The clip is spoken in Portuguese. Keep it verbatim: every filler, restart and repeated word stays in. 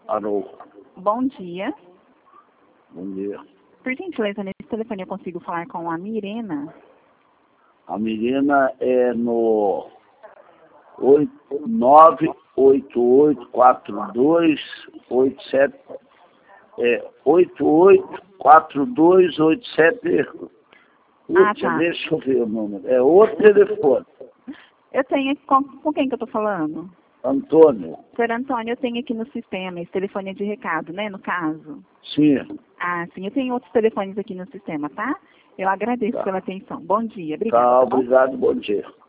Alô, Bom dia. bom dia. Por gentileza, nesse telefone eu consigo falar com a Mirena? A menina é no nove oito oito quatro dois oito sete é oito oito quatro dois oito sete. Ah, Puxa, tá. deixa eu ver o número. É outro telefone. Eu tenho aqui, com, com quem que eu tô falando? Antônio. Senhor Antônio, eu tenho aqui no sistema, esse telefone é de recado, né, no caso? Sim. Ah, sim, eu tenho outros telefones aqui no sistema, tá? Eu agradeço Tá. pela atenção. Bom dia, obrigada, Tá, tá bom? obrigado, bom dia.